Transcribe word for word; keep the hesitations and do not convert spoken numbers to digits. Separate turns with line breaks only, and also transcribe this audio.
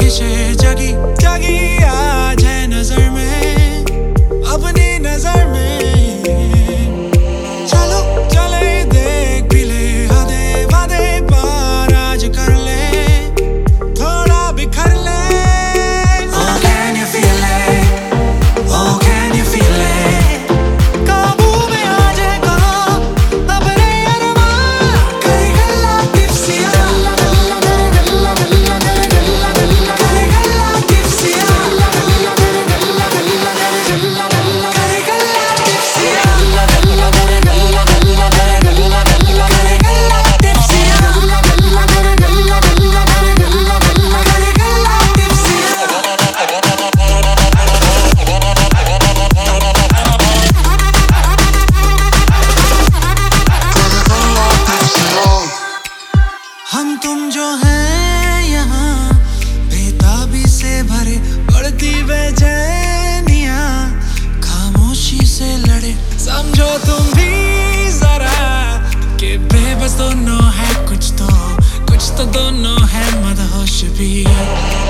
ख्वाहिशें जगी जगी आज है नजर में, अपनी नजर में। चलो चले देख भी ले, हदे वादे पार आज कर ले, थोड़ा बिखर ले। Oh can you feel it? Oh can you feel it? काबू में आ जाएगा अपने अरमान, करे गल्ला टिप्सिया, करे गल्ला टिप्सिया, करे गल्ला टिप्सिया। हम तुम जो हैं यहाँ बेताबी से भरे, बढ़ती बेचैनियाँ खामोशी से लड़े। समझो तुम भी जरा कि बेबस दोनों है, कुछ तो कुछ तो दोनों है मदहोश भी।